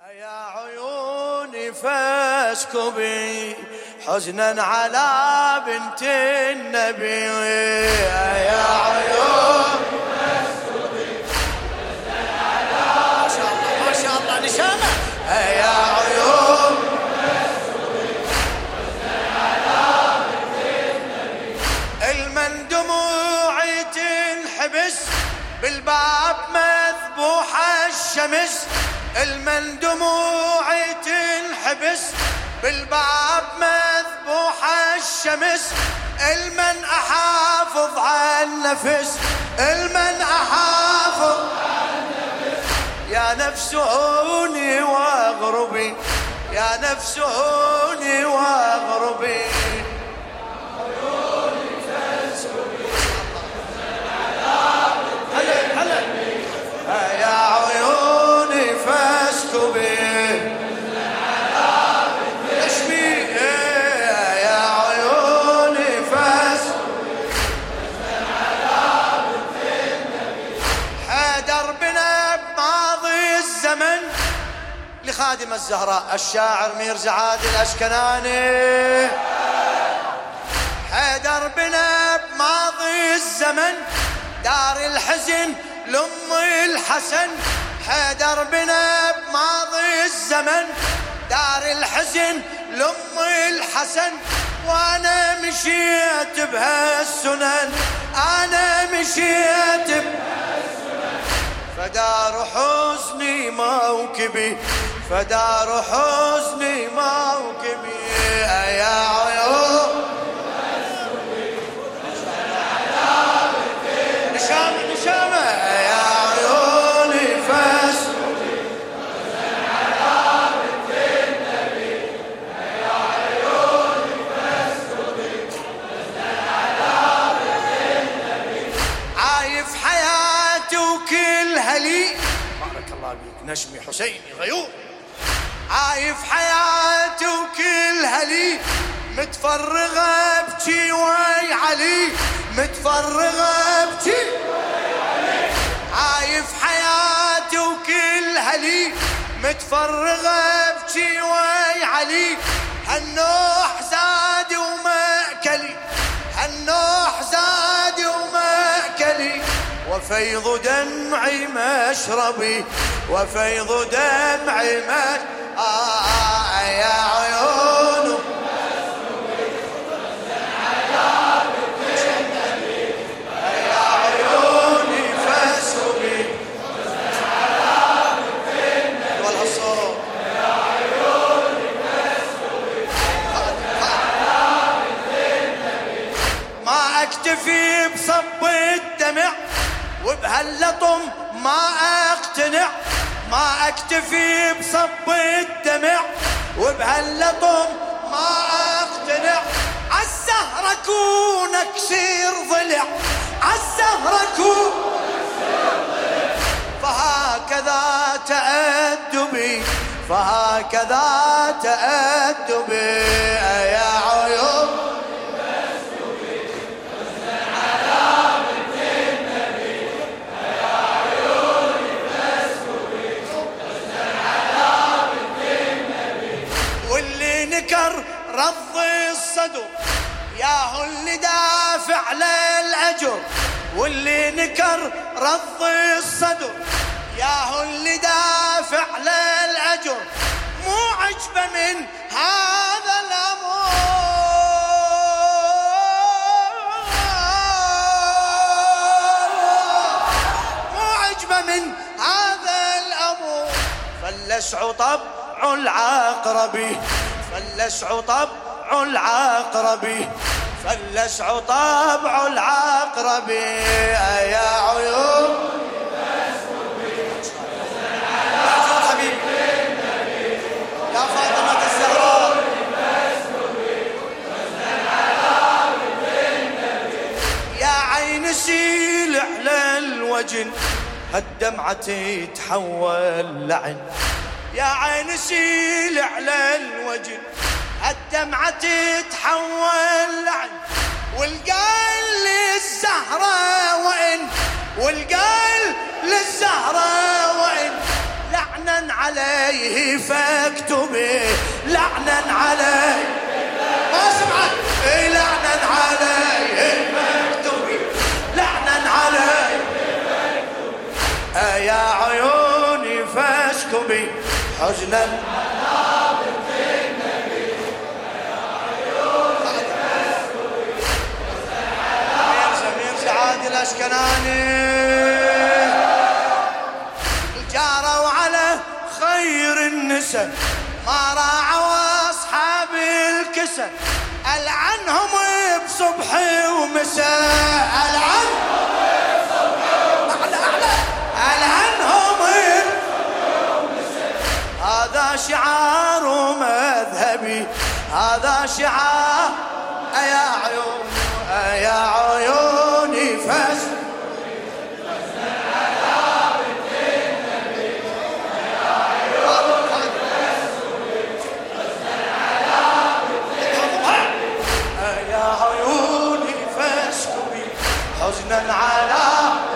يا عيوني فاسكبي حزنا على بنت النبي. يا عيوني فاسكبي حزنا على ما شاء الله ما شاء الله نشامة. يا عيوني فاسكبي حزنا على بنت النبي. المن دموعي تنحبس بالباب مذبوح الشمس. المن دموعي تنحبس بالباب مذبوح الشمس. المن احافظ على النفس. المن احافظ على النفس. يا نفس هوني واغربي. يا نفس هوني واغربي. خادم الزهراء الشاعر ميرزا عادل الأشكناني. حيدر بنا بماضي الزمن دار الحزن لأم الحسن. حيدر بنا بماضي الزمن دار الحزن لأم الحسن. وأنا مشيت بهالسنن. أنا مشيت بهالسنن. فدار حزني موكبي. فدار حزني موكبي. يا عيون نشامة نشامة. يا عيوني فاسكبي على بنت النبي. يا عيوني فاسكبي على بنت النبي. عايف حياتي وكلها لي. بارك الله بيك نشمي حسيني غيور. عايف حياتي وكلها لي. متفرغة ابكي وي علي. متفرغة ابكي وي علي. عايف حياتي وكلها لي. متفرغة ابكي وي علي. هالنوح زادي ومأكلي. هالنوح زادي ومأكلي. وفيض دمعي مشربي. وفيض دمعي مشربي. يا عيون يا عيوني فاسكبي على بنت النبي. والأصوات يا عيوني فاسكبي على بنت النبي. ما أكتفي بصب الدمع وبهاللطم ما أقتنع. ما أكتفي بصب الدمع وبهاللطم ما أقتنع. عالسهر أكون أكسير ضلع. عالسهر أكون أكسير ضلع. فهكذا تأدبي. فهكذا تأدبي. يا عيون رض الصدر ياهو اللي دافع للأجر. واللي نكر رض الصدر ياهو اللي دافع للأجر. مو عجبه من هذا الأمر. مو عجبه من هذا الأمر. فلسع طبع العقربي. فلسع طبع العقربي. فلسع طبع العقربي. يا عيون حبيبي يا فاطمة الزهراء. يا عين سيل على الوجن هالدمعة تتحول لعن. يا عين سيل على الوجه الدمعة تتحول لعن. والقال للزهرة وإن. والقال للزهرة وإن. لعنة لعنا عليه فاكتبي، لعنا عليه ما سمعت، لعنا عليه فاكتبي، لعنا عليه يا عيوني فاشكبي حزنا على بنت النبي، يا عيوني فاشكبي حزنا على بنت سعاد الأشكناني. جاروا على خير النساء ما راعوا أصحاب الكسى، ألعنهم بصبح ومساء، ألعنهم ألعنهم هذا شعار مذهبي، هذا شعار يا عيوني يا عيوني فاس حزنا على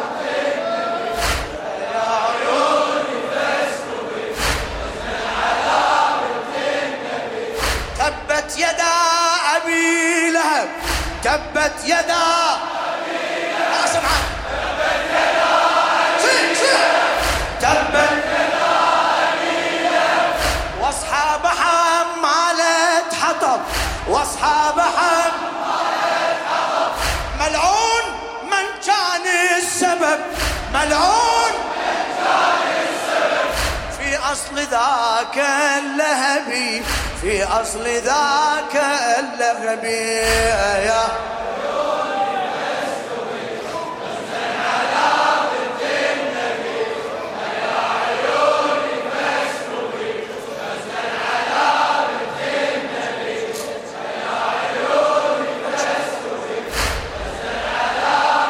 يا عيوني فاسكبي حزنا على بنت النبي. تبت يدا أبي لهب، تبت يدا أبي لهب، اسمع تبت يدا أبي لهب، تبت يدا أبي لهب، واصحاب حمالة حطب، واصحاب حمالة حطب، ملعون السبب، ملعون من كان السبب في أصل ذاك اللهبي، في أصل ذاك اللهبي يا عيوني فاسكبي حزنا على بنت النبي، يا عيوني فاسكبي حزنا على بنت النبي، يا عيوني فاسكبي حزنا على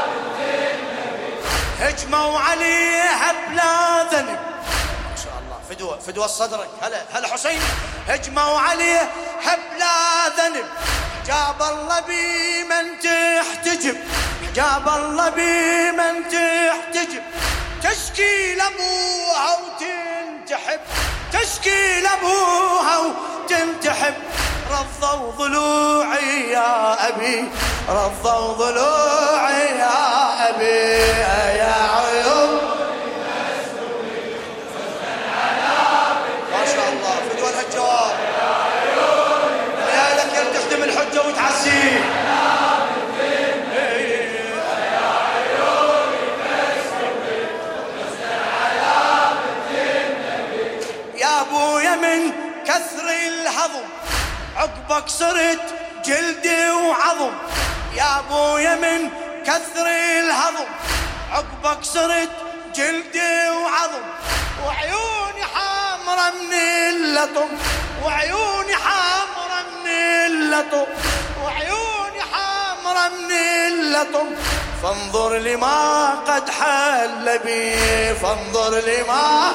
هجموا عليها بلا ذنب. ما شاء الله فدوة صدرك. هلا حسين. هجموا عليها بلا ذنب، جاب الله بمن تحتجب، جاب الله بمن تحتجب، تشكي لابوها وتنتحب، تشكي لابوها وتنتحب، رضوا ضلوعي يا أبي، رضوا ضلوعي يا أبي يا عيون. ما شاء الله فدوى الهجار يا لك يا تخدم الحجة وتعزيه. يا ابويا من كثر الهضم عقبك صرت جلدي وعظم، يا ابويا من كثر الهضم عقبك صرت جلدي وعظم، وعيوني حامرة من اللطم، وعيوني حامرة من اللطم، وعيوني حامرة من اللطم، فانظر لما قد حل بي، فانظر لما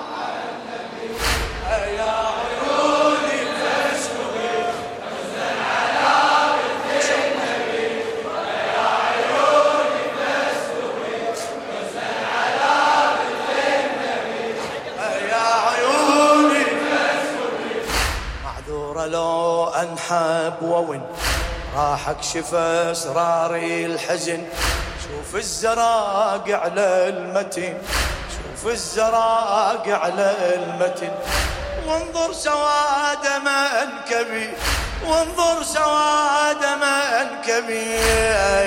يا عيوني فاسكبي حزنا على بنت النبي، يا عيوني فاسكبي حزنا على بنت النبي، يا عيوني فاسكبي. معذورة لو أنحب وون راح اكشف اسراري الحزن، شوف الزراق على المتن، شوف الزراق على المتن، وانظر سواد منكبي، وانظر سواد منكبي